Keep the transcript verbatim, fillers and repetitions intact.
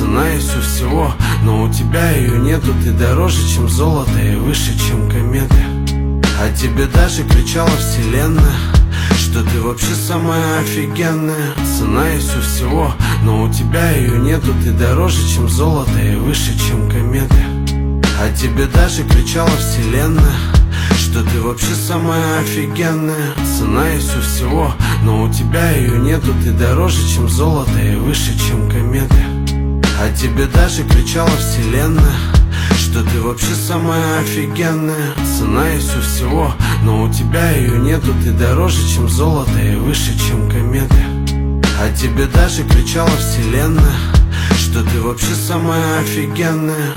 цена есть у всего, но у тебя ее нету. Ты дороже, чем золото, и выше, чем кометы. А тебе даже кричала вселенная, что ты вообще самая офигенная. Цена есть у всего, но у тебя ее нету. Ты дороже, чем золото, и выше, чем кометы. А тебе даже кричала вселенная, что ты вообще самая офигенная. Цена есть у всего, но у тебя ее нету. Ты дороже, чем золото, и выше, чем кометы. А тебе даже кричала вселенная, что ты вообще самая офигенная. Цена есть у всего, но у тебя ее нету. Ты дороже, чем золото, и выше, чем кометы. А тебе даже кричала вселенная, что ты вообще самая офигенная.